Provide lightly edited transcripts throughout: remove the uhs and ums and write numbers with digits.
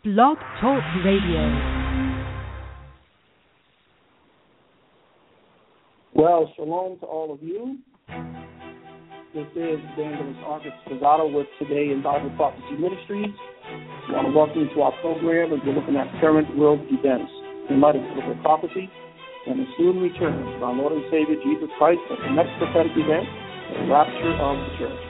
Blog Talk Radio. Well, shalom to all of you. This is Evangelist August Rosado with Today in Bible Prophecy Ministries. I want to welcome you to our program as we're looking at current world events in light of biblical prophecy and the soon return of our Lord and Savior Jesus Christ at the next prophetic event, the rapture of the church.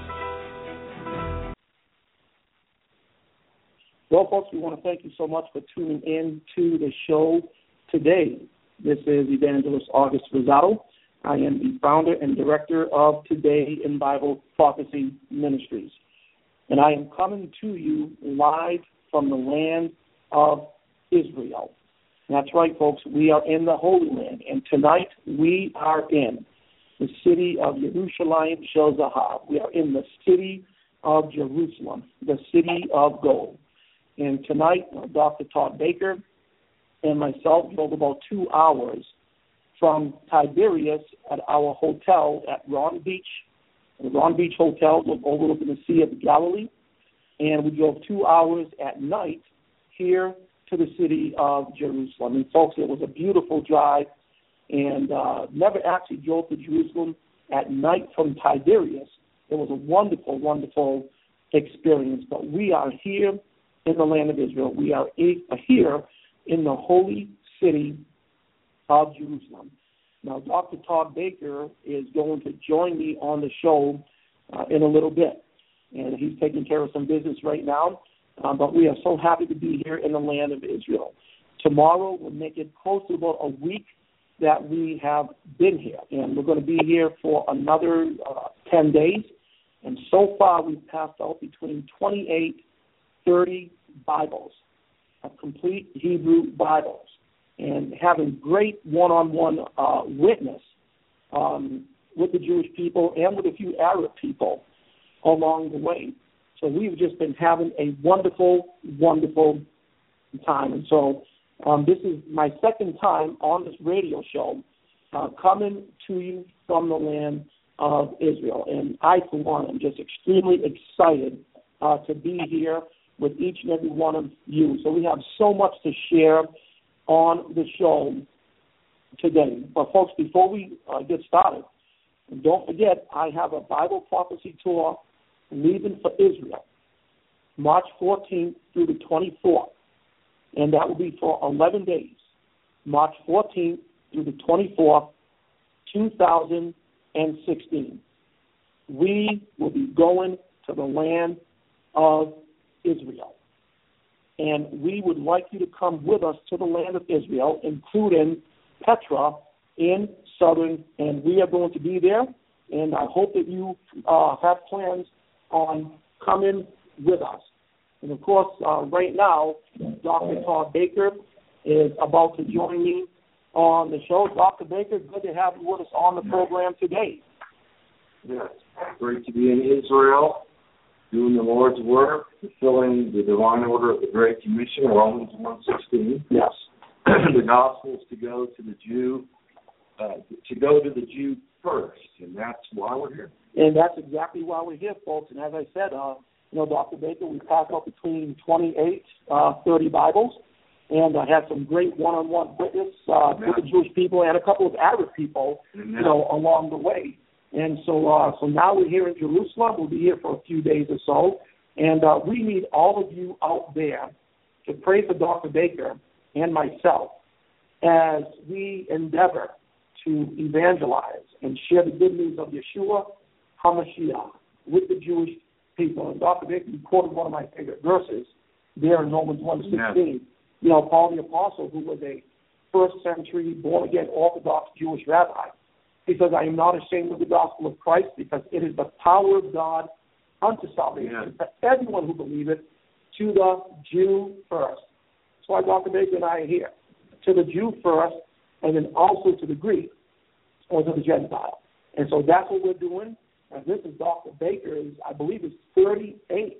Well, folks, we want to thank you so much for tuning in to the show today. This is Evangelist August Rosado. I am the founder and director of Today in Bible Prophecy Ministries. And I am coming to you live from the land of Israel. And that's right, folks, we are in the Holy Land. And tonight we are in the city of Yerushalayim Shel Zahav. We are in the city of Jerusalem, the city of gold. And tonight, Dr. Todd Baker and myself drove about 2 hours from Tiberias at our hotel at Ron Beach, the Ron Beach Hotel overlooking the Sea of Galilee. And we drove 2 hours at night here to the city of Jerusalem. And, folks, it was a beautiful drive, and never actually drove to Jerusalem at night from Tiberias. It was a wonderful, wonderful experience. But we are here in the land of Israel. We are here in the holy city of Jerusalem. Now, Dr. Todd Baker is going to join me on the show in a little bit, and he's taking care of some business right now, but we are so happy to be here in the land of Israel. Tomorrow will make it close to about a week that we have been here, and we're going to be here for another 10 days, and so far we've passed out between 30 Bibles, complete Hebrew Bibles, and having great one-on-one witness with the Jewish people and with a few Arab people along the way. So we've just been having a wonderful, wonderful time. And so this is my second time on this radio show coming to you from the land of Israel. And I, for one, am just extremely excited to be here with each and every one of you. So we have so much to share on the show today. But, folks, before we get started, don't forget I have a Bible prophecy tour leaving for Israel, March 14th through the 24th, and that will be for 11 days, March 14th through the 24th, 2016. We will be going to the land of Israel. And we would like you to come with us to the land of Israel, including Petra in southern, and we are going to be there. And I hope that you have plans on coming with us. And, of course, right now, Dr. Todd Baker is about to join me on the show. Dr. Baker, good to have you with us on the program today. Yes, great to be in Israel, doing the Lord's work, fulfilling the divine order of the Great Commission, Romans 1:16. Yes. The gospel is to go to the Jew first, and that's why we're here. And that's exactly why we're here, folks. And as I said, Dr. Baker, we passed out between 30 Bibles, and I had some great one-on-one witness with the Jewish people and a couple of Arab people, along the way. And so now we're here in Jerusalem. We'll be here for a few days or so. And we need all of you out there to pray for Dr. Baker and myself as we endeavor to evangelize and share the good news of Yeshua HaMashiach with the Jewish people. And Dr. Baker, you quoted one of my favorite verses there in Romans 1:16. Yeah. Paul the Apostle, who was a first-century born-again Orthodox Jewish rabbi, he says, I am not ashamed of the gospel of Christ because it is the power of God unto salvation for everyone who believeth, to the Jew first. That's why Dr. Baker and I are here. To the Jew first, and then also to the Greek or to the Gentile. And so that's what we're doing. And this is Dr. Baker's, I believe it's 38th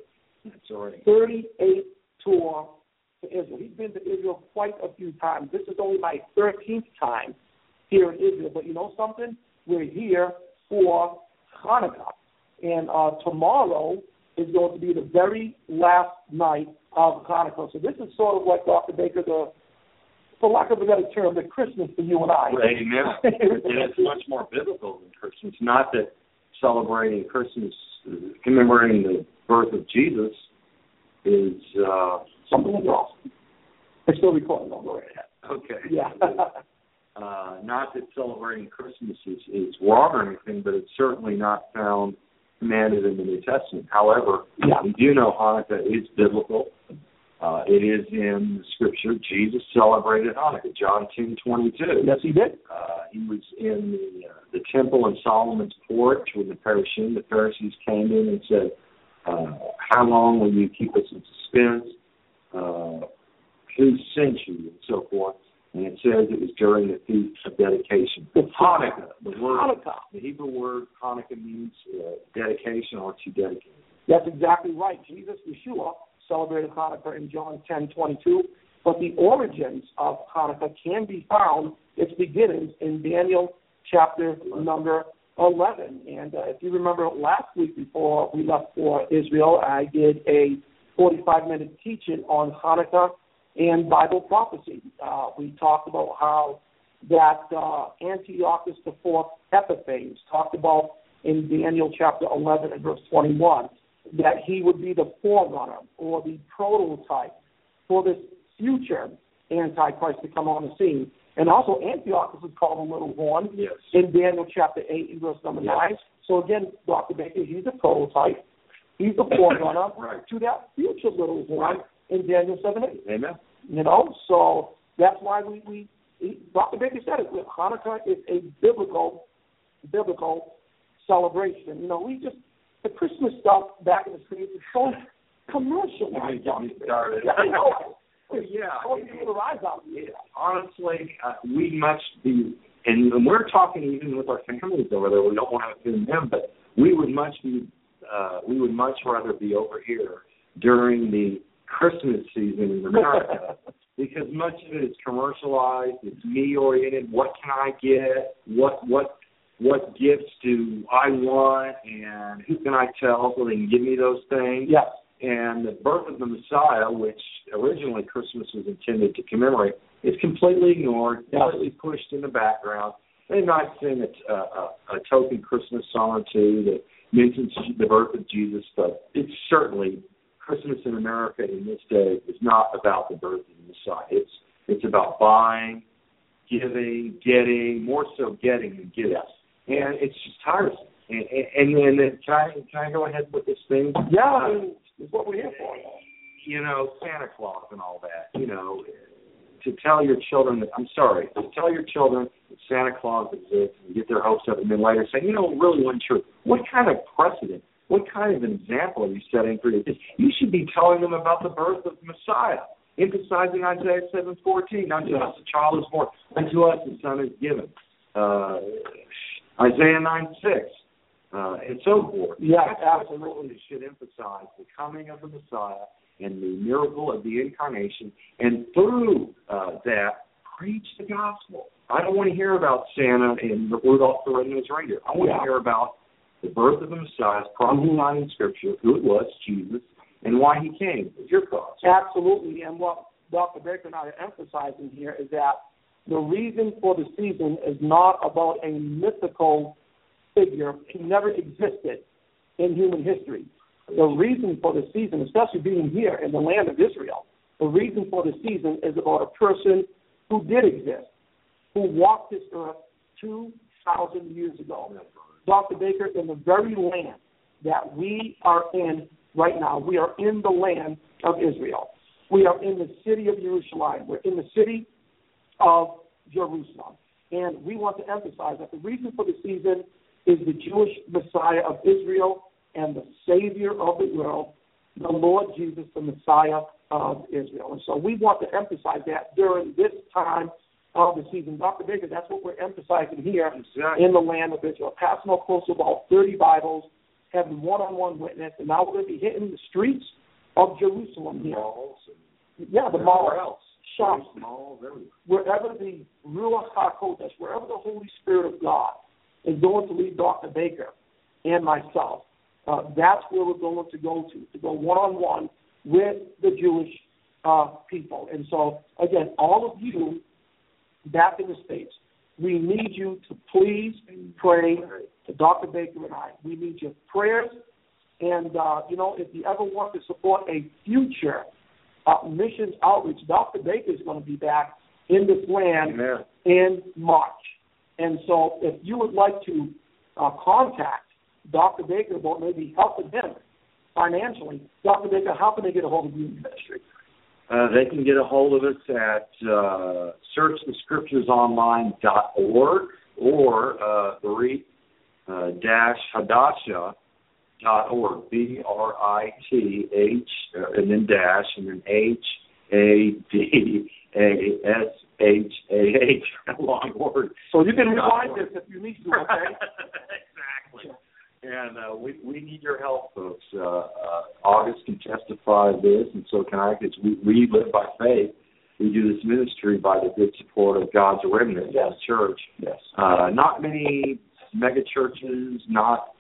tour to Israel. He's been to Israel quite a few times. This is only my 13th time here in Israel. But you know something? We're here for Hanukkah. And tomorrow is going to be the very last night of Hanukkah. So this is sort of like, Dr. Baker, for lack of a better term, the Christmas for you and I. Amen. And it's much more biblical than Christmas. Not that celebrating Christmas, commemorating the birth of Jesus is... something wrong. We're still recording. Don't go right ahead. Okay. Yeah. Not that celebrating Christmas is wrong or anything, but it's certainly not found commanded in the New Testament. However, we do know Hanukkah is biblical. It is in the Scripture. Jesus celebrated Hanukkah, John 10:22. Yes, he did. He was in the temple in Solomon's porch with the Parashim. The Pharisees came in and said, how long will you keep us in suspense? Who sent you? And so forth. And it says it was during the Feast of Dedication. Hanukkah, the Hebrew word Hanukkah means dedication or to dedicate. That's exactly right. Jesus, Yeshua, celebrated Hanukkah in John 10:22, but the origins of Hanukkah can be found, its beginnings, in Daniel chapter number 11. And if you remember last week before we left for Israel, I did a 45-minute teaching on Hanukkah and Bible prophecy. We talked about how that Antiochus IV Epiphanes talked about in Daniel chapter 11 and verse 21, that he would be the forerunner or the prototype for this future Antichrist to come on the scene. And also Antiochus is called a little horn in Daniel chapter 8 and verse number 9. So again, Dr. Baker, he's a prototype. He's the forerunner to that future little horn in Daniel 7:8. Amen. You know, so that's why we Dr. Baker said it. Hanukkah is a biblical celebration. You know, the Christmas stuff back in the streets is so commercial. I know. Honestly, we must be, and we're talking even with our families over there. We don't want to offend them, but we would much rather be over here during the Christmas season in America because much of it is commercialized. It's me oriented. What can I get? What gifts do I want? And who can I tell so they can give me those things? Yes. And the birth of the Messiah, which originally Christmas was intended to commemorate, is completely ignored, completely pushed in the background. They might sing a token Christmas song or two that mentions the birth of Jesus, but it's certainly Christmas in America in this day is not about the birth of the Messiah. It's about buying, giving, getting, more so getting than giving. Yes. And it's just tiresome. And then can I go ahead with this thing? Yeah, it's what we're here for. You know, Santa Claus and all that. You know, to tell your children that Santa Claus exists and get their hopes up, and then later say, you know, it really wasn't true. What kind of precedent? What kind of an example are you setting for this? You should be telling them about the birth of Messiah, emphasizing Isaiah 7:14. Unto us a child is born, unto us a son is given. Isaiah 9:6. And so forth. Yeah, absolutely. It should emphasize the coming of the Messiah and the miracle of the incarnation, and through that, preach the gospel. I don't want to hear about Santa and Rudolph the Red-Nosed Reindeer. I want to hear about the birth of the Messiah, prophesied in Scripture, who it was, Jesus, and why he came. What's your thoughts? Absolutely. And what Dr. Baker and I are emphasizing here is that the reason for the season is not about a mythical figure who never existed in human history. The reason for the season, especially being here in the land of Israel, the reason for the season is about a person who did exist, who walked this earth 2,000 years ago. Dr. Baker, in the very land that we are in right now, we are in the land of Israel. We are in the city of Jerusalem. We're in the city of Jerusalem. And we want to emphasize that the reason for the season is the Jewish Messiah of Israel and the Savior of the world, the Lord Jesus, the Messiah of Israel. And so we want to emphasize that during this time of the season. Dr. Baker, that's what we're emphasizing here in the land of Israel. Passing up close to about 30 Bibles, having one-on-one witness, and now we're going to be hitting the streets of Jerusalem here. The malls, shops, wherever the Ruach HaKodesh, wherever the Holy Spirit of God is going to lead Dr. Baker and myself. That's where we're going to go one-on-one with the Jewish people. And so, again, all of you back in the States, we need you to please pray to Dr. Baker and I. We need your prayers. And, if you ever want to support a future missions outreach, Dr. Baker is going to be back in this land in March. And so if you would like to contact Dr. Baker about maybe helping him financially, Dr. Baker, how can they get a hold of you in the ministry? They can get a hold of us at searchthescripturesonline.org or Brit-Hadasha.org, BRITH, and then dash, and then HADASHAH, a long word. So you can rewind this if you need to, okay? Exactly. And we need your help, folks. August can testify to this, and so can I, because we live by faith. We do this ministry by the good support of God's remnant, yes. the church. Yes. Not many mega churches, not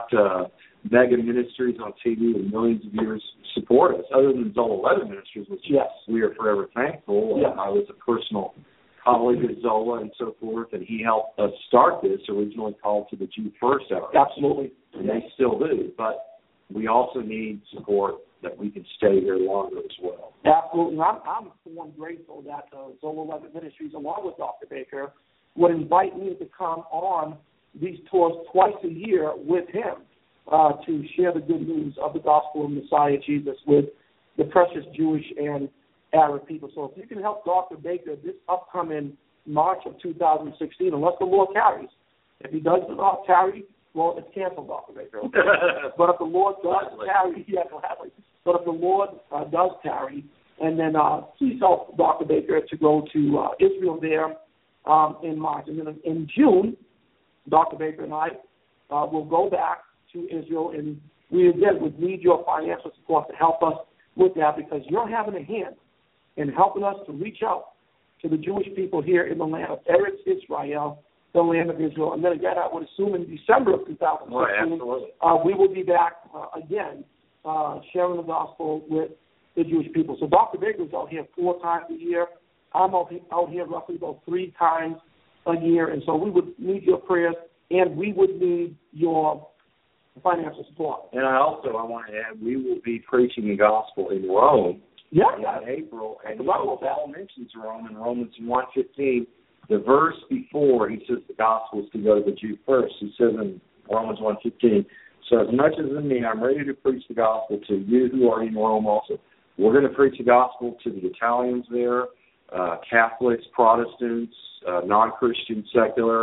mega ministries on TV with millions of viewers support us, other than Zola Leather Ministries, which we are forever thankful. Yes. I was a personal colleague of Zola and so forth, and he helped us start this, originally called To the Jew First Outreach. Absolutely. And they still do, but we also need support that we can stay here longer as well. Absolutely. I'm for one grateful that Zola Leather Ministries, along with Dr. Baker, would invite me to come on these tours twice a year with him to share the good news of the gospel of Messiah Jesus with the precious Jewish and Arab people. So if you can help Dr. Baker this upcoming March of 2016, unless the Lord tarries. If he does not tarry, well, it's canceled, Dr. Baker. Okay? But if the Lord does tarry, but if the Lord does tarry, and then please help Dr. Baker to go to Israel there in March. And then in June, Dr. Baker and I will go back to Israel, and we again would need your financial support to help us with that, because you're having a hand in helping us to reach out to the Jewish people here in the land of Eretz Israel, the land of Israel. And then again, I would assume in December of 2016, we will be back again sharing the gospel with the Jewish people. So Dr. Baker is out here 4 times a year. I'm out here roughly about 3 times a year. And so we would need your prayers, and we would need your financial support. And I want to add, we will be preaching the gospel in Rome in April. And Paul mentions Rome in Romans 1:15. The verse before, he says the gospel is to go to the Jew first. He says in Romans 1:15, so as much as in me, I'm ready to preach the gospel to you who are in Rome also. We're going to preach the gospel to the Italians there, Catholics, Protestants, non-Christian, secular.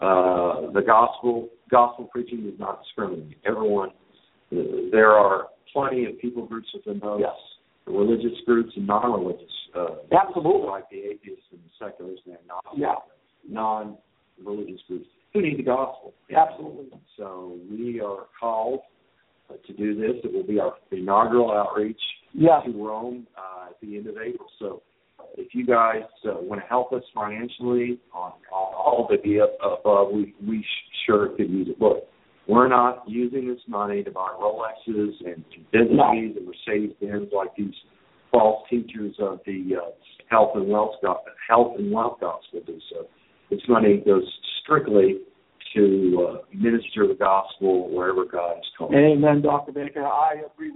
The gospel preaching does not discriminate. Everyone, there are plenty of people groups within those, religious groups and non-religious. Absolutely. Like the atheists and the seculars and non-religious groups who need the gospel. Absolutely. So we are called to do this. It will be our inaugural outreach to Rome at the end of April. So if you guys want to help us financially on all the above, we sure could use it. Look, we're not using this money to buy Rolexes and Bentleys and Mercedes-Benz like these false teachers of the health and wealth gospel do. So this money goes strictly to minister the gospel wherever God is calling. Amen, Dr. Baker. I agree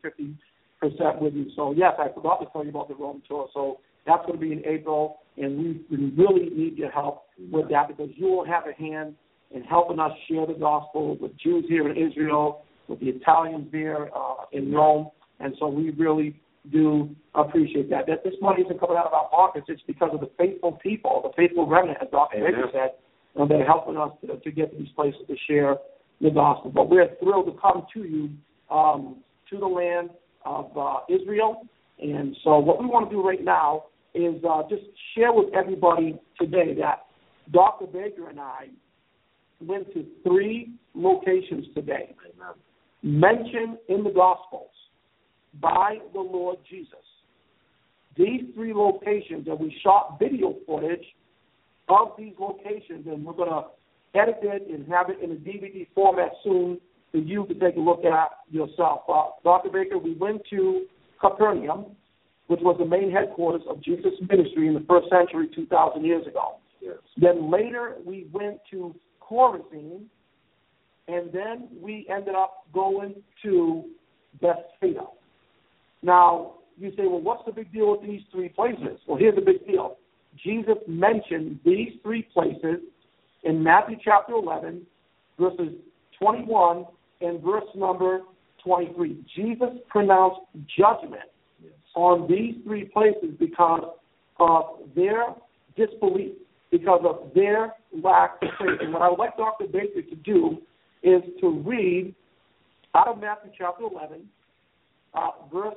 150% with you. So, yes, I forgot to tell you about the Rome tour. So that's going to be in April, and we really need your help with that, because you will have a hand in helping us share the gospel with Jews here in Israel, with the Italians there in Rome. And so we really do appreciate that. That this money isn't coming out of our pockets. It's because of the faithful people, the faithful remnant, as Dr. Baker said, and they're helping us to get to these places to share the gospel. But we're thrilled to come to you, to the land of Israel. And so what we want to do right now is just share with everybody today that Dr. Baker and I went to 3 locations today, mentioned in the Gospels by the Lord Jesus. These 3 locations, and we shot video footage of these locations, and we're going to edit it and have it in a DVD format soon for you to take a look at yourself. Dr. Baker, we went to Capernaum, which was the main headquarters of Jesus' ministry in the first century 2,000 years ago. Yes. Then later we went to Chorazin, and then we ended up going to Bethsaida. Now, you say, well, what's the big deal with these three places? Well, here's the big deal. Jesus mentioned these three places in Matthew chapter 11, verses 21 and verse number 23. Jesus pronounced judgment on these three places because of their disbelief, because of their lack of faith. And what I would like Dr. Baker to do is to read out of Matthew chapter 11, verse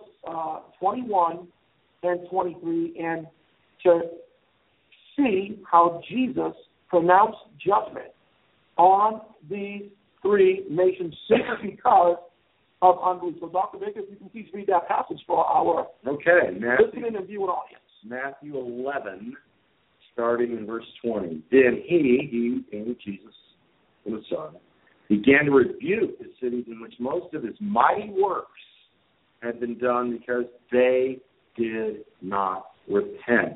21 and 23, and to see how Jesus pronounced judgment on these three nations simply because of unbelief. So, Dr. Baker, if you can please read that passage for our listening and viewing audience. Matthew 11, starting in verse 20. Then he, being Jesus, the Messiah, began to rebuke the cities in which most of his mighty works had been done because they did not repent.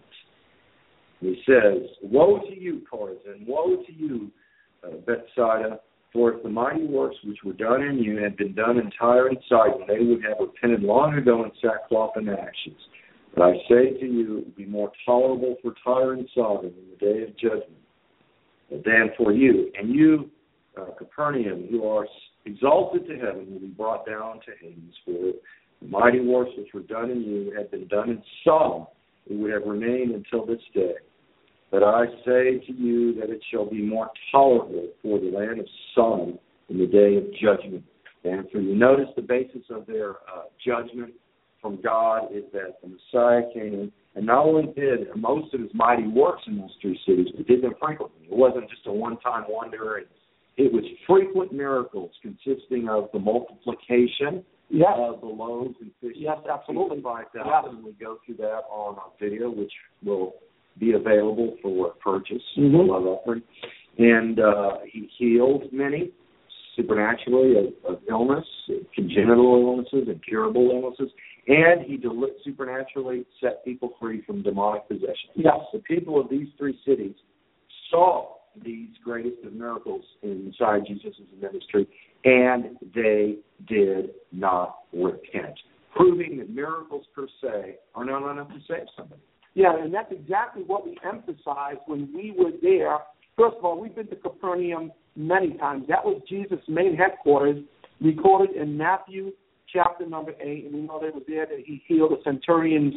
He says, woe to you, Chorazin, woe to you, Bethsaida, for if the mighty works which were done in you had been done in Tyre and Sidon, they would have repented long ago in sackcloth and ashes. But I say to you, it would be more tolerable for Tyre and Sidon in the day of judgment than for you. And you, Capernaum, who are exalted to heaven, will be brought down to Hades. For the mighty works which were done in you had been done in Sodom, it would have remained until this day. But I say to you that it shall be more tolerable for the land of Sodom in the day of judgment than for you. Notice the basis of their judgment from God is that the Messiah came in and not only did most of his mighty works in those three cities, but did them frequently. It wasn't just a one-time wonder. It was frequent miracles consisting of the multiplication of the loaves and fish. Yes, absolutely. 5,000. We go through that on our video, which will be available for purchase, love offering. And he healed many supernaturally of illness, congenital illnesses, incurable illnesses, and he supernaturally set people free from demonic possession. Yes. The people of these three cities saw these greatest of miracles inside Jesus' ministry, and they did not repent, proving that miracles per se are not enough to save somebody. Yeah, and that's exactly what we emphasized when we were there. First of all, we've been to Capernaum many times. That was Jesus' main headquarters, recorded in Matthew chapter number 8, and we know they were there that he healed a centurion's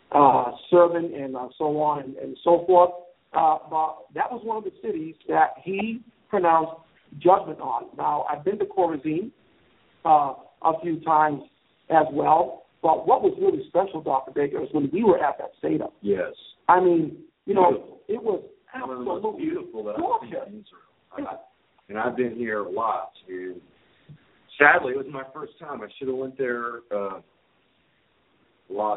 servant and so on and so forth. But that was one of the cities that he pronounced judgment on. Now, I've been to Chorazin a few times as well. But what was really special, Dr. Baker, is when we were at Bethsaida. Yes. I mean, you know, it was absolutely beautiful that gorgeous. I've seen in Israel. And I've been here a lot. And sadly, it was my first time. I should have went there a lot,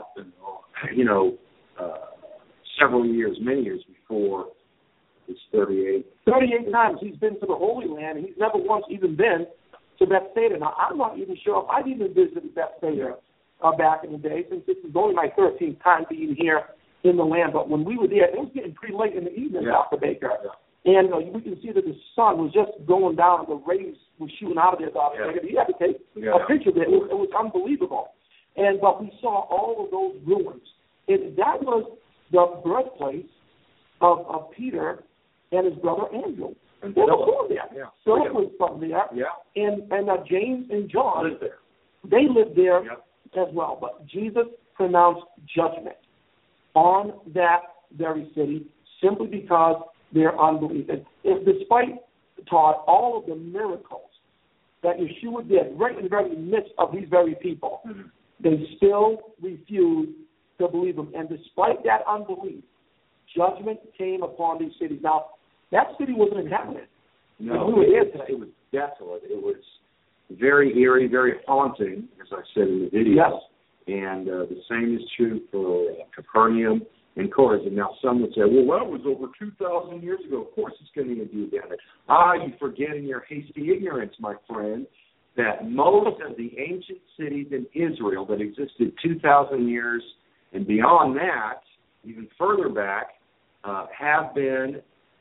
several years, many years before it's 38. 38 times he's been to the Holy Land, and he's never once even been to Bethsaida. Now, I'm not even sure if I've even visited Bethsaida back in the day, since this is only my 13th time being here in the land. But when we were there, it was getting pretty late in the evening, Dr. Baker. Yeah. And we can see that the sun was just going down, and the rays were shooting out of there, Dr. Baker. You had to take a picture of it. It was unbelievable. But we saw all of those ruins. And that was the birthplace of Peter and his brother Andrew. And they were born there. Yeah. Philip was from there. Yeah. And James and John lived there. They lived there as well. But Jesus pronounced judgment on that very city simply because their unbelief. And despite, Todd, all of the miracles that Yeshua did right in the very midst of these very people, they still refused to believe him. And despite that unbelief, judgment came upon these cities. Now, that city wasn't inhabited. No, it was desolate. It was very eerie, very haunting, as I said in the video. Yes. And the same is true for Capernaum and Chorazin. Now, some would say, well, that was over 2,000 years ago. Of course it's going to do that. You forget in your hasty ignorance, my friend, that most of the ancient cities in Israel that existed 2,000 years and beyond that, even further back, have been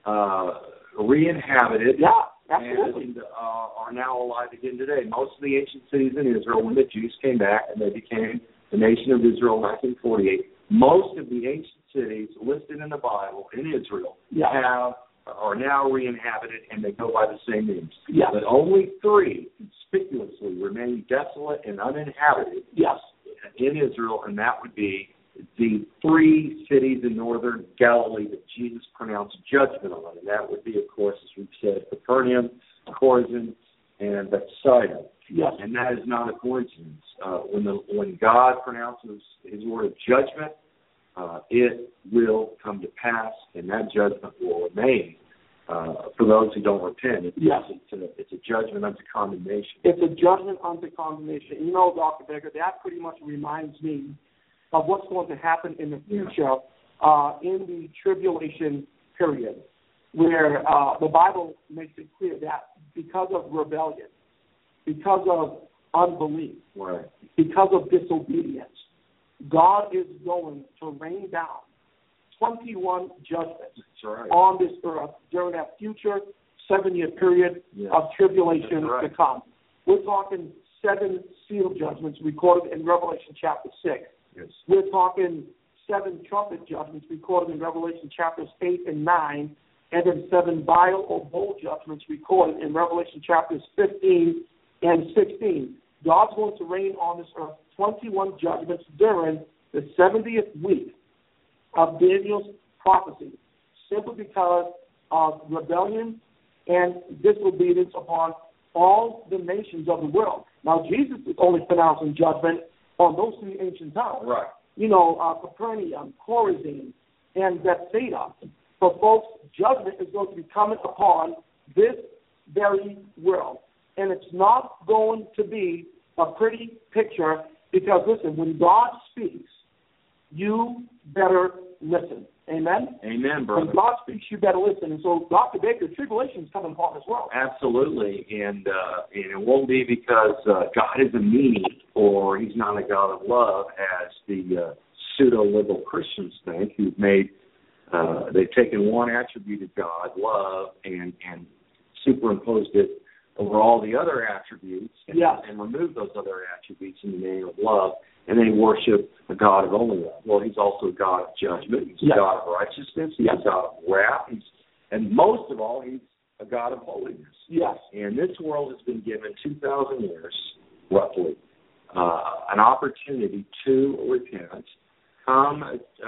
re-inhabited and are now alive again today. Most of the ancient cities in Israel, when the Jews came back and they became the nation of Israel in 1948, most of the ancient cities listed in the Bible in Israel are now re-inhabited, and they go by the same names. Yes. But only 3 conspicuously remain desolate and uninhabited in Israel, and that would be the 3 cities in northern Galilee that Jesus pronounced judgment on. And that would be, of course, as we've said, Capernaum, Chorazin, and Bethsaida. Yes. And that is not a coincidence. When God pronounces his word of judgment, it will come to pass, and that judgment will remain for those who don't repent. It's a judgment unto condemnation. It's a judgment unto condemnation. You know, Dr. Baker, that pretty much reminds me of what's going to happen in the future in the tribulation period, where the Bible makes it clear that because of rebellion, because of unbelief, because of disobedience, God is going to rain down 21 judgments on this earth during that future 7-year period of tribulation to come. We're talking 7 seal judgments recorded in Revelation chapter 6. Yes. We're talking 7 trumpet judgments recorded in Revelation chapters 8 and 9, and then 7 vial or bowl judgments recorded in Revelation chapters 15 and 16. God's going to rain on this earth 21 judgments during the 70th week of Daniel's prophecy, simply because of rebellion and disobedience upon all the nations of the world. Now, Jesus is only pronouncing judgment on those 3 ancient towns. Right. You know, Capernaum, Chorazin, and Bethsaida. For folks, judgment is going to be coming upon this very world. And it's not going to be a pretty picture because, listen, when God speaks, you better listen. Amen? Amen, brother. When God speaks, you better listen. And so, Dr. Baker, tribulation is coming upon this world. Absolutely. And it won't be because God is a meanie or he's not a God of love, as the pseudo-liberal Christians think, who've made, they've taken one attribute of God, love, and superimposed it over all the other attributes and removed those other attributes in the name of love, and they worship a God of only love. Well, he's also a God of judgment. He's a God of righteousness. He's a God of wrath. And most of all, he's a God of holiness. Yes. And this world has been given 2,000 years, roughly, an opportunity to repent, come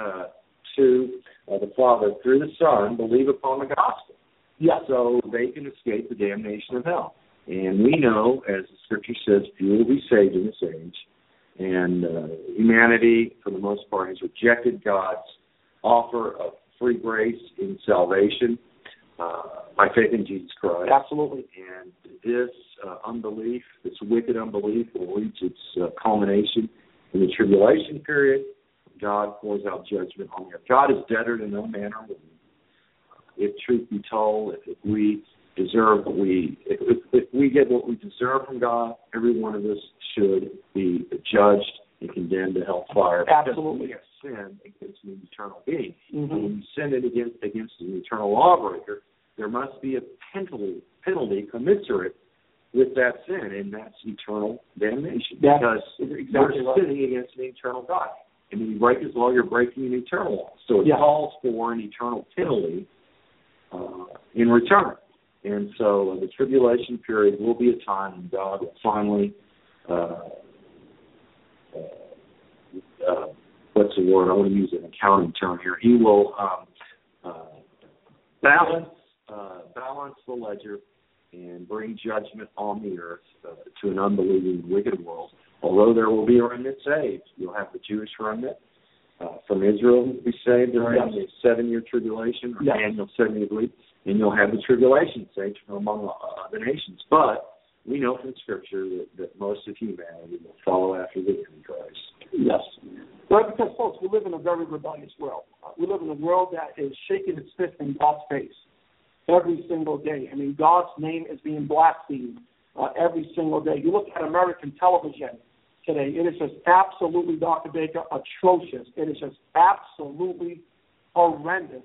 to the Father through the Son, believe upon the gospel. Yes. So they can escape the damnation of hell. And we know, as the Scripture says, few will be saved in this age. And humanity, for the most part, has rejected God's offer of free grace in salvation by faith in Jesus Christ. Absolutely. And this unbelief, this wicked unbelief, will reach its culmination in the tribulation period. God pours out judgment on the earth. God is debtor to no man or woman. If truth be told, if we deserve what if we get what we deserve from God, every one of us should be judged and condemned to hellfire. Absolutely. Because we have sinned against an eternal being. Mm-hmm. When you sin it against an eternal lawbreaker, there must be a penalty commensurate with that sin, and that's eternal damnation. Because you're sinning against an eternal God. And when you break his law, you're breaking an eternal law. So it calls for an eternal penalty in return. And so the tribulation period will be a time when God will finally, what's the word? I want to use an accounting term here. He will balance the ledger and bring judgment on the earth to an unbelieving, wicked world. Although there will be a remnant saved, you'll have the Jewish remnant from Israel who will be saved during the 7-year tribulation, or Daniel's 70th week, and you'll have the tribulation saints from among the nations. But we know from Scripture that most of humanity will follow after the Antichrist. Yes. Well, because, folks, we live in a very rebellious world. We live in a world that is shaking its fist in God's face every single day. I mean, God's name is being blasphemed every single day. You look at American television today, it is just absolutely, Dr. Baker, atrocious. It is just absolutely horrendous.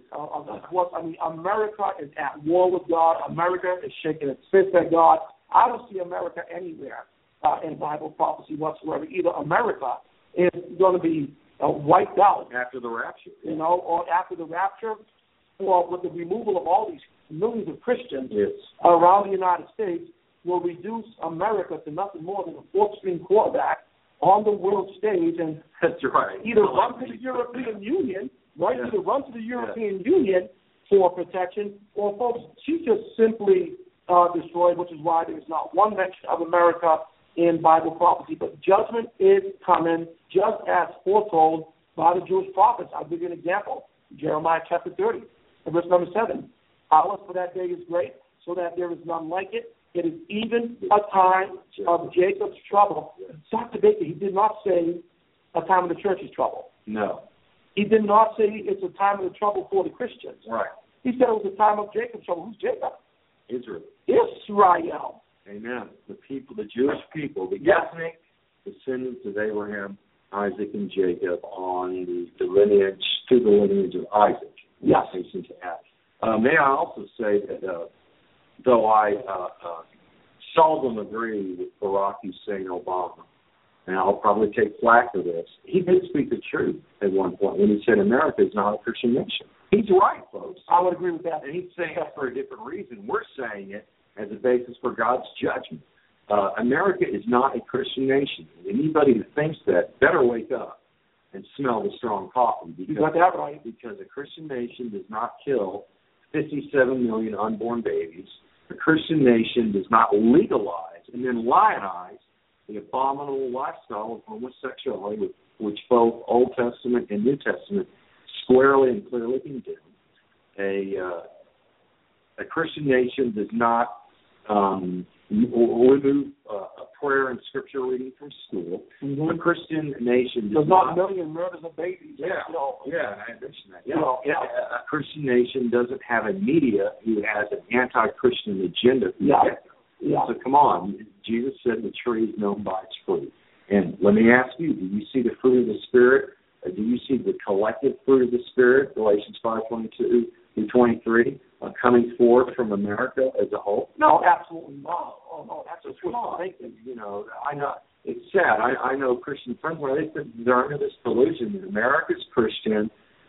America is at war with God. America is shaking its fist at God. I don't see America anywhere in Bible prophecy whatsoever. Either America is going to be wiped out after the rapture, or after the rapture, or with the removal of all these millions of Christians around the United States, will reduce America to nothing more than a fourth-string quarterback on the world stage, and that's right. Either run to the European Union, right? Either run to the European Union for protection, or folks, she's just simply destroyed, which is why there is not one mention of America in Bible prophecy. But judgment is coming, just as foretold by the Jewish prophets. I'll give you an example. Jeremiah chapter 30, verse number 7. Hours for that day is great, so that there is none like it. It is even a time of Jacob's trouble. Dr. Baker, he did not say a time of the church's trouble. No. He did not say it's a time of the trouble for the Christians. Right. He said it was a time of Jacob's trouble. Who's Jacob? Israel. Israel. Amen. The people, the Jewish people, the ethnic descendants of Abraham, Isaac, and Jacob on the lineage, through the lineage of Isaac. Yes. May I also say that though I seldom agree with Barack Hussein Obama, and I'll probably take flack for this, he did speak the truth at one point when he said America is not a Christian nation. He's right, folks. I would agree with that. And he's saying that for a different reason. We're saying it as a basis for God's judgment. America is not a Christian nation. Anybody who thinks that better wake up and smell the strong coffee. You got that right. Because a Christian nation does not kill 57 million unborn babies. A Christian nation does not legalize and then lionize the abominable lifestyle of homosexuality, which both Old Testament and New Testament squarely and clearly condemn. A Christian nation does not remove prayer and scripture reading from school. Mm-hmm. A Christian nation does not million murders of babies. I mentioned that. A Christian nation doesn't have a media who has an anti-Christian agenda. So come on, Jesus said the tree is known by its fruit. And let me ask you, do you see the fruit of the Spirit? Do you see the collective fruit of the Spirit, Galatians 5:22 through 23, coming forth from America as a whole? No, absolutely not. Oh, no, that's just what I'm thinking. I know it's sad. I know Christian friends where they're under this delusion that America's Christian,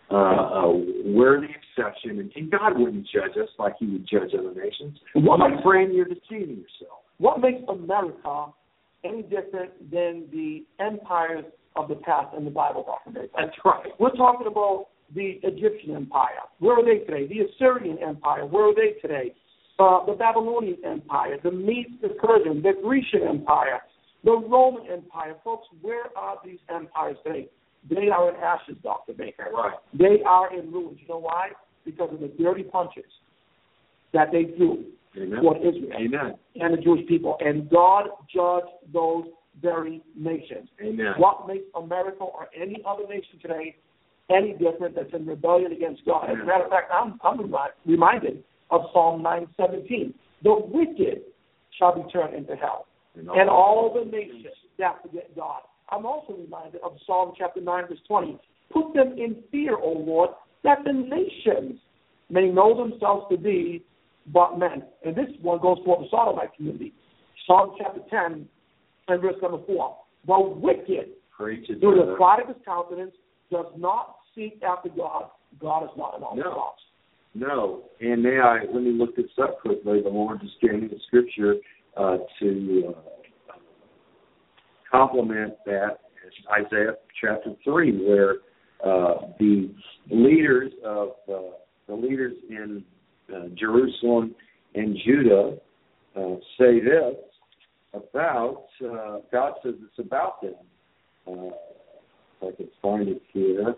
we're the exception, and God wouldn't judge us like He would judge other nations. My friend, you're deceiving yourself. What makes America any different than the empires of the past in the Bible, Dr. Baker? That's right. We're talking about the Egyptian Empire. Where are they today? The Assyrian Empire. Where are they today? The Babylonian Empire, the Medes, the Persian, the Grecian Empire, the Roman Empire. Folks, where are these empires today? They are in ashes, Dr. Baker. Right. They are in ruins. You know why? Because of the dirty punches that they threw toward Israel and the Jewish people. And God judged those very nations. Amen. What makes America or any other nation today any different that's in rebellion against God? As a matter of fact, I'm reminded of Psalm 9:17. The wicked shall be turned into hell, and all the nations that forget God. I'm also reminded of Psalm chapter 9, verse 20. Put them in fear, O Lord, that the nations may know themselves to be but men. And this one goes for the Sodomite community. Psalm chapter 10 and verse number 4. The wicked, through the pride of his countenance, does not seek after God. God is not in all his thoughts. No. And let me look this up quickly. The Lord just gave me the scripture to complement that. It's Isaiah chapter 3, where the leaders in Jerusalem and Judah say this about God says it's about them. If I can find it here.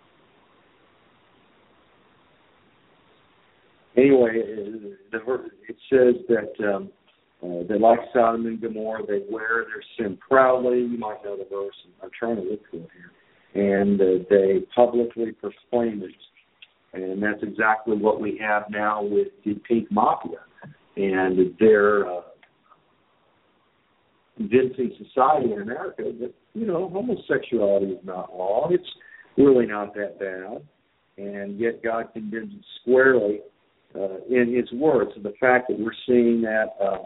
Anyway, it says that they like Sodom and Gomorrah, they wear their sin proudly. You might know the verse. I'm trying to look for it here. And they publicly proclaim it. And that's exactly what we have now with the Pink Mafia. And their convincing society in America that, homosexuality is not wrong. It's really not that bad. And yet God condemns it squarely in His Word. So the fact that we're seeing that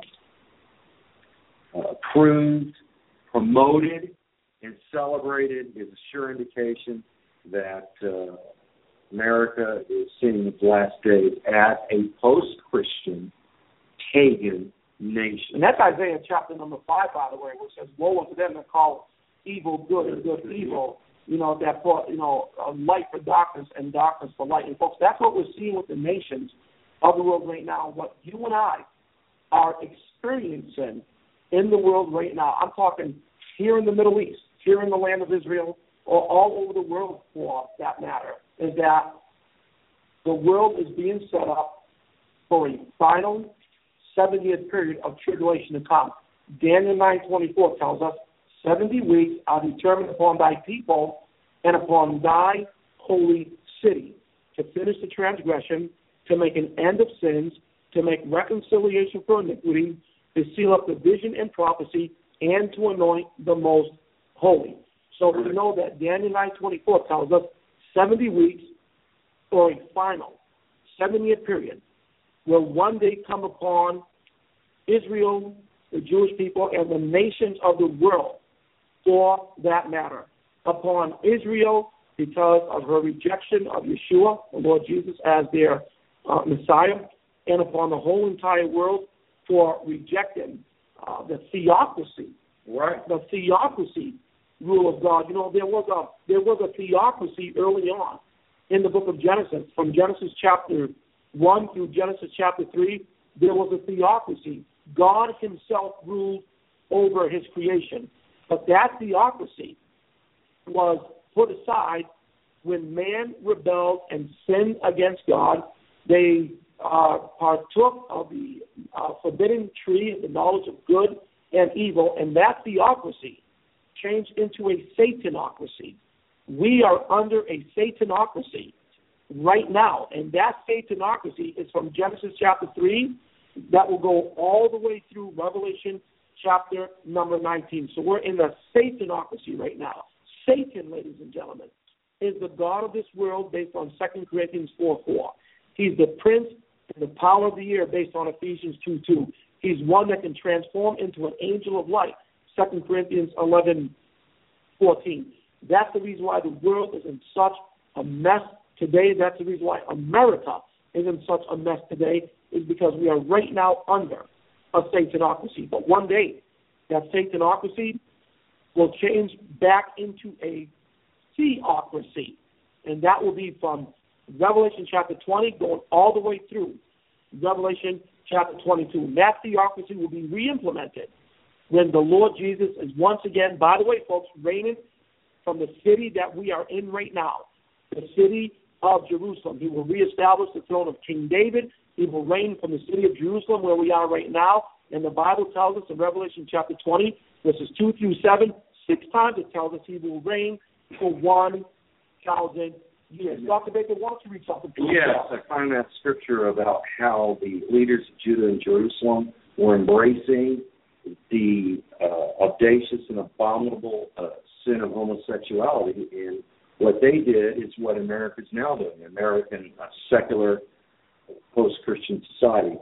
proved, promoted, and celebrated is a sure indication that America is seeing its last days as a post-Christian, pagan nation. And that's Isaiah chapter number 5, by the way, which says, "Woe unto them that call evil good and good evil." That brought, light for darkness and darkness for light. And folks, that's what we're seeing with the nations of the world right now. What you and I are experiencing in the world right now, I'm talking here in the Middle East, here in the land of Israel, or all over the world for that matter, is that the world is being set up for a final 7-year period of tribulation to come. Daniel 9:24 tells us, 70 weeks are determined upon thy people and upon thy holy city, to finish the transgression, to make an end of sins, to make reconciliation for iniquity, to seal up the vision and prophecy, and to anoint the most holy. So we know that Daniel 9:24 tells us 70 weeks for a final 7-year period will one day come upon Israel, the Jewish people, and the nations of the world, for that matter. Upon Israel, because of her rejection of Yeshua, the Lord Jesus, as their Messiah, and upon the whole entire world for rejecting the theocracy, right? The theocracy rule of God. There was a theocracy early on in the book of Genesis, from Genesis chapter 1 through Genesis chapter 3. There was a theocracy. God Himself ruled over His creation. But that theocracy was put aside when man rebelled and sinned against God. They partook of the forbidden tree, the knowledge of good and evil, and that theocracy changed into a Satanocracy. We are under a Satanocracy right now, and that Satanocracy is from Genesis chapter 3 that will go all the way through Revelation chapter number 19. So we're in the Satanocracy right now. Satan, ladies and gentlemen, is the God of this world based on 2 Corinthians 4:4. He's the prince and the power of the air based on Ephesians 2:2. He's one that can transform into an angel of light, 2 Corinthians 11:14. That's the reason why the world is in such a mess today. That's the reason why America is in such a mess today, is because we are right now under a Satanocracy. But one day, that Satanocracy will change back into a theocracy, and that will be from Revelation chapter 20 going all the way through Revelation chapter 22. And that theocracy will be re-implemented when the Lord Jesus is once again, by the way, folks, reigning from the city that we are in right now, the city of Jerusalem. He will reestablish the throne of King David. He will reign from the city of Jerusalem where we are right now. And the Bible tells us in Revelation chapter 20, verses 2 through 7, 6 times it tells us He will reign for 1,000 years. Dr. Baker, why don't you read something to us? Yes, I find that scripture about how the leaders of Judah and Jerusalem were embracing the audacious and abominable sin of homosexuality, and what they did is what America's now doing, American secular post-Christian society.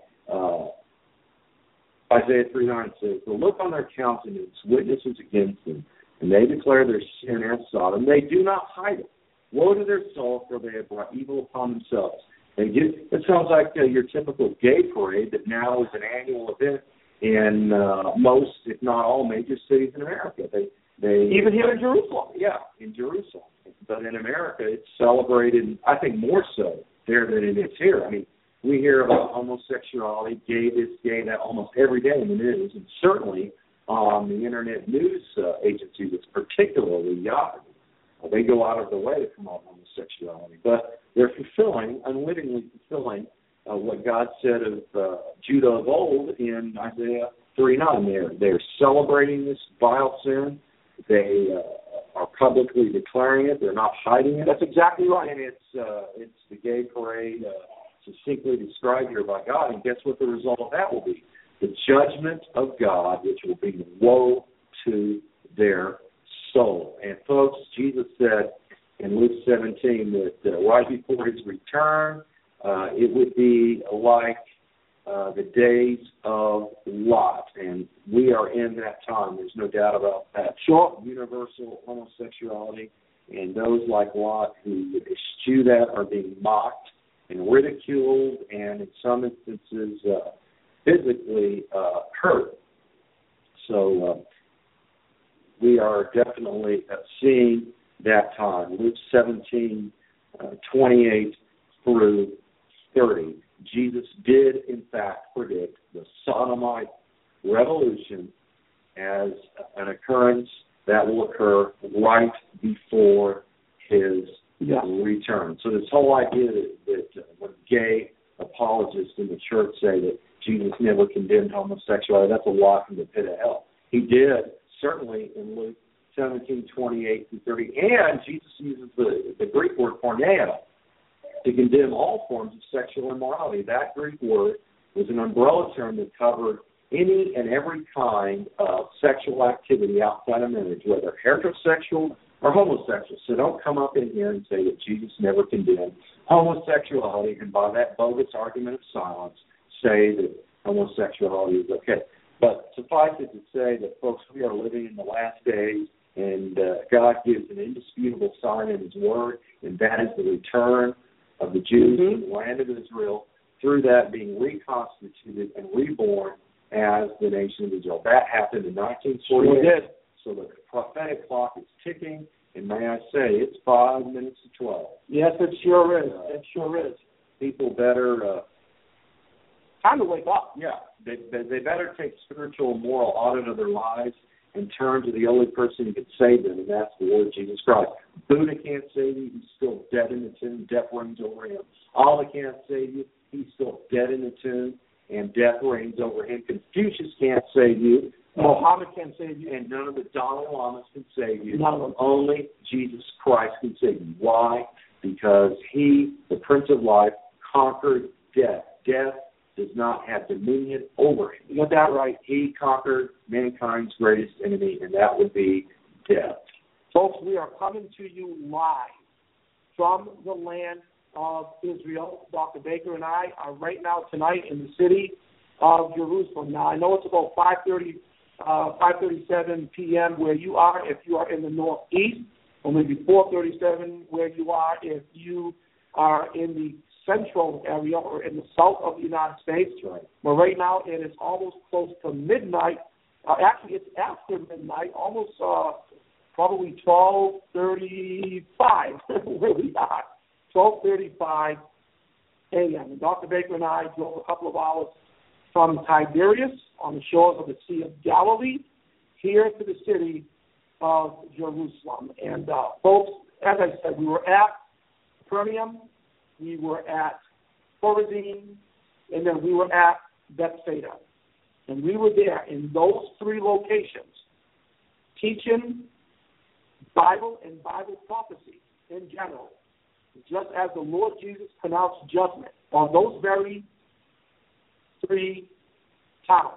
Isaiah 3:9 says, "The look on their countenance witnesses against them, and they declare their sin as Sodom. They do not hide it. Woe to their soul, for they have brought evil upon themselves." It sounds like your typical gay parade that now is an annual event in most, if not all, major cities in America. They even here in Jerusalem. Yeah, in Jerusalem. But in America, it's celebrated, I think, more so there than it is here. I mean, we hear about homosexuality, gay this, gay that, almost every day in the news, and certainly on the internet news agencies, it's particularly Yahoo. They go out of the way to promote homosexuality, but they're unwittingly fulfilling what God said of Judah of old in Isaiah 3:9. They're celebrating this vile sin. They are publicly declaring it. They're not hiding it. That's exactly right. And it's the gay parade succinctly described here by God. And guess what the result of that will be? the judgment of God, which will be woe to their soul. And folks, Jesus said in Luke 17 that right before his return, it would be like the days of Lot. And we are in that time. There's no doubt about that. Sure, universal homosexuality, and those like Lot who eschew that are being mocked and ridiculed and in some instances physically hurt. So we are definitely seeing that time. Luke 17, 28 through 30. Jesus did, in fact, predict the sodomite revolution as an occurrence that will occur right before his return. So this whole idea that what gay apologists in the church say that Jesus never condemned homosexuality, that's a lie from the pit of hell. He did, certainly in Luke 17, 28 through 30. And Jesus uses the Greek word porneia to condemn all forms of sexual immorality. That Greek word was an umbrella term that covered any and every kind of sexual activity outside of marriage, whether heterosexual or homosexual. So don't come up in here and say that Jesus never condemned homosexuality, and by that bogus argument of silence, say that homosexuality is okay. But suffice it to say that, folks, we are living in the last days, and God gives an indisputable sign in his word, and that is the return of the Jews in the land of Israel, through that being reconstituted and reborn as the nation of Israel. That happened in 1948. So the prophetic clock is ticking, and may I say, it's 5 minutes to 12. Yes, it sure is. It sure is. People better... time to wake up. Yeah. They better take spiritual and moral audit of their lives and turn to the only person who can save them, and that's the Lord Jesus Christ. Buddha can't save you. He's still dead in the tomb. Death reigns over him. Allah can't save you. He's still dead in the tomb, and death reigns over him. Confucius can't save you. Muhammad can't save you. And none of the Dalai Lamas can save you. None of them. Only Jesus Christ can save you. Why? Because he, the Prince of Life, conquered death. Death does not have dominion over him. You got that right. He conquered mankind's greatest enemy, and that would be death. Folks, we are coming to you live from the land of Israel. Dr. Baker and I are right now tonight in the city of Jerusalem. Now, I know it's about 5:37 p.m. where you are, if you are in the northeast, or maybe 4:37 where you are if you are in the central area or in the south of the United States. Right. But right now it is almost close to midnight. Actually, it's after midnight, almost probably 12:35 where we are, 12:35 a.m. And Dr. Baker and I drove a couple of hours from Tiberias on the shores of the Sea of Galilee here to the city of Jerusalem. And folks, as I said, we were at Capernaum, we were at Chorazin, and then we were at Bethsaida. And we were there in those three locations teaching Bible and Bible prophecy in general, just as the Lord Jesus pronounced judgment on those very three towns.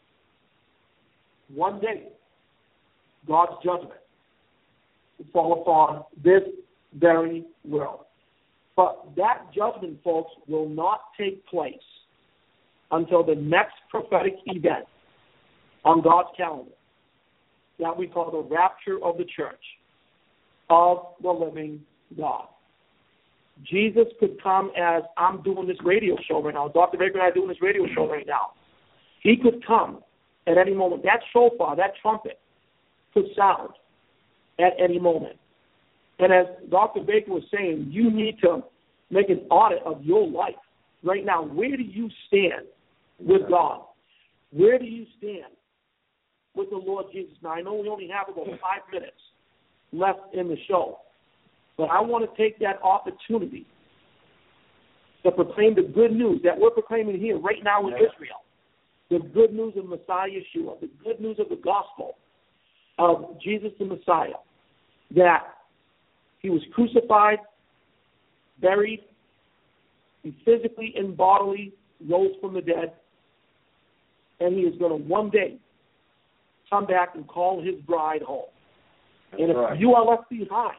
One day, God's judgment will fall upon this very world. But that judgment, folks, will not take place until the next prophetic event on God's calendar that we call the rapture of the church of the living God. Jesus could come as I'm doing this radio show right now. Dr. Baker and I are doing this radio show right now. He could come at any moment. That shofar, that trumpet, could sound at any moment. And as Dr. Baker was saying, you need to make an audit of your life right now. Where do you stand with God? Where do you stand with the Lord Jesus? Now, I know we only have about 5 minutes left in the show, but I want to take that opportunity to proclaim the good news that we're proclaiming here right now in Israel. The good news of Messiah Yeshua, the good news of the gospel of Jesus the Messiah, that he was crucified, buried, he physically and bodily rose from the dead, and he is going to one day come back and call his bride home. That's and if right. you are left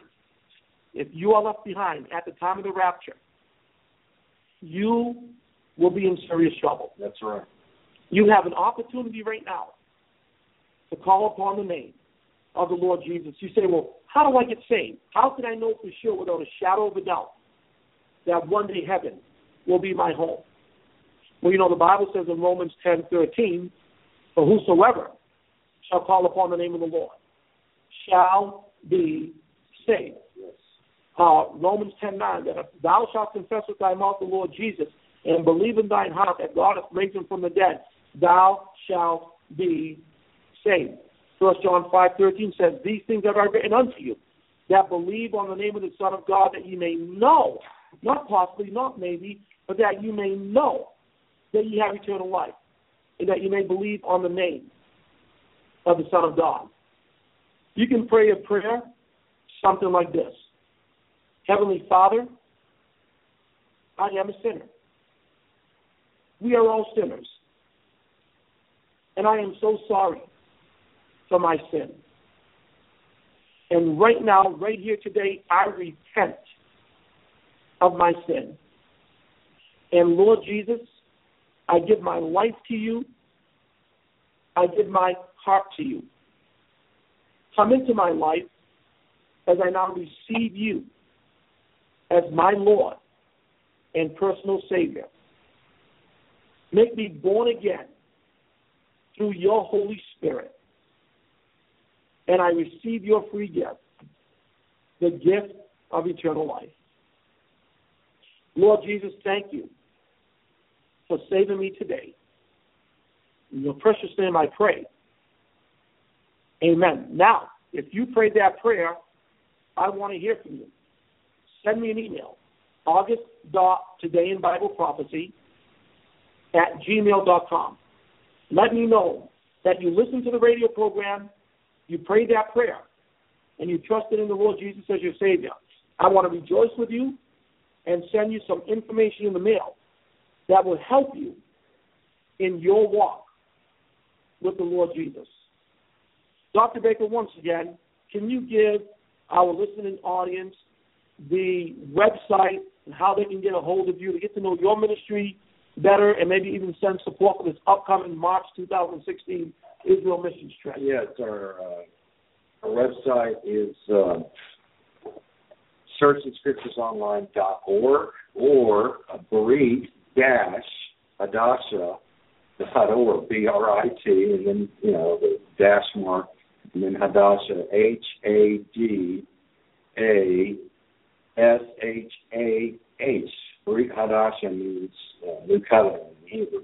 behind at the time of the rapture, you will be in serious trouble. That's right. You have an opportunity right now to call upon the name of the Lord Jesus. You say, well, how do I get saved? How can I know for sure without a shadow of a doubt that one day heaven will be my home? Well, you know, the Bible says in Romans 10:13, for whosoever shall call upon the name of the Lord shall be saved. Yes. Romans 10:9, that if thou shalt confess with thy mouth the Lord Jesus and believe in thine heart that God hath raised him from the dead, thou shalt be saved. 1 John 5:13 says, these things have I written unto you, that believe on the name of the Son of God, that ye may know, not possibly, not maybe, but that you may know that ye have eternal life, and that you may believe on the name of the Son of God. You can pray a prayer something like this. Heavenly Father, I am a sinner. We are all sinners. And I am so sorry for my sin. And right now, right here today, I repent of my sin. And Lord Jesus, I give my life to you. I give my heart to you. Come into my life as I now receive you as my Lord and personal Savior. Make me born again through your Holy Spirit. And I receive your free gift, the gift of eternal life. Lord Jesus, thank you for saving me today. In your precious name I pray. Amen. Now, if you prayed that prayer, I want to hear from you. Send me an email, august.todayinbibleprophecy@gmail.com. Let me know that you listened to the radio program, you prayed that prayer, and you trusted in the Lord Jesus as your Savior. I want to rejoice with you and send you some information in the mail that will help you in your walk with the Lord Jesus. Dr. Baker, once again, can you give our listening audience the website and how they can get a hold of you to get to know your ministry better and maybe even send support for this upcoming March 2016 Israel Missions Trip? Yes, our website is searchingscripturesonline.org or Brit-Hadassah.org, B-R-I-T, and then, the dash mark, and then Hadassah, H-A-D-A-S-H-A-H. Brit-Hadassah means New Covenant in Hebrew.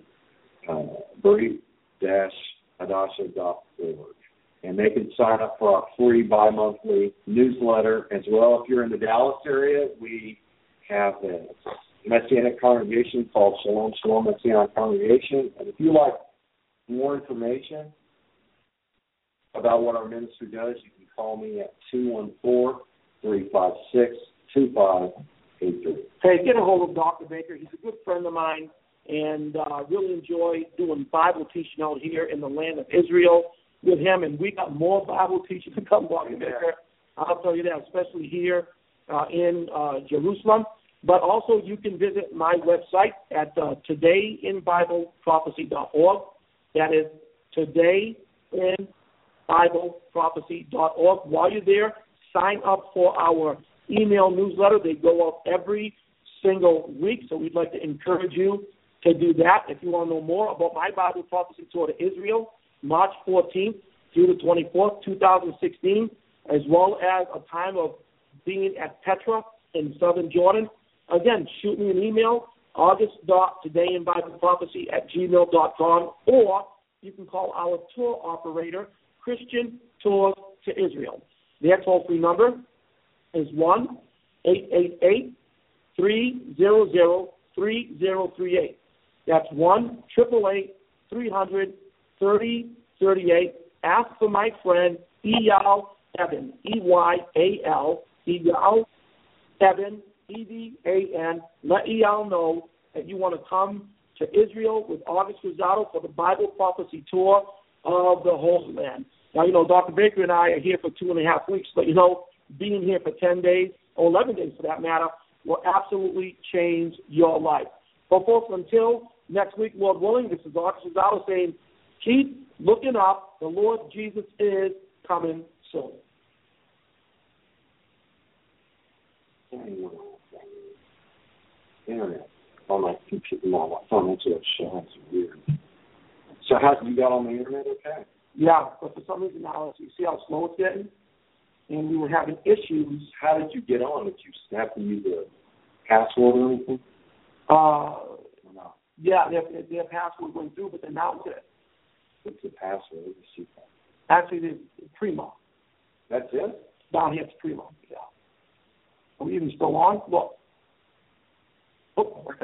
Brit-Hadassah.org. And they can sign up for our free bi-monthly newsletter as well. If you're in the Dallas area, we have a Messianic congregation called Shalom Shalom Messianic Congregation. And if you like more information about what our ministry does, you can call me at 214-356-2583. Hey, get a hold of Dr. Baker. He's a good friend of mine, and really enjoy doing Bible teaching out here in the land of Israel with him. And we got more Bible teaching to come, Dr. Baker. I'll tell you that, especially here in Jerusalem. But also you can visit my website at todayinbibleprophecy.org. That is todayinbibleprophecy.org. While you're there, sign up for our email newsletter. They go out every single week, so we'd like to encourage you to do that. If you want to know more about my Bible prophecy tour to Israel, March 14th through the 24th, 2016, as well as a time of being at Petra in southern Jordan, again, shoot me an email, august.todayinbibleprophecy@gmail.com, or you can call our tour operator, Christian Tours to Israel. Their toll-free number is 1-888-300-3038. That's 1-888-300-3038. Ask for my friend Eyal Eben, E-Y-A-L, Eyal Eben, E-V-A-N. Let Eyal know that you want to come to Israel with August Rosado for the Bible Prophecy Tour of the Holy Land. Now, Dr. Baker and I are here for 2.5 weeks, but, being here for 10 days, or 11 days for that matter, will absolutely change your life. But, folks, until next week, Lord willing, this is August Rosado saying, keep looking up. The Lord Jesus is coming soon. Internet on my computer, my phone. That's weird. So how you got on the internet? Okay. Yeah, but for some reason now, you see how slow it's getting, and we were having issues. How did you get on? Did you have to use a password or anything? No. Yeah, their password went through, but they announced it. What's the password? Let's see. Actually, it's Primo. That's it? Down here, it's Primo. Yeah. Are we even still on? Look. Oh,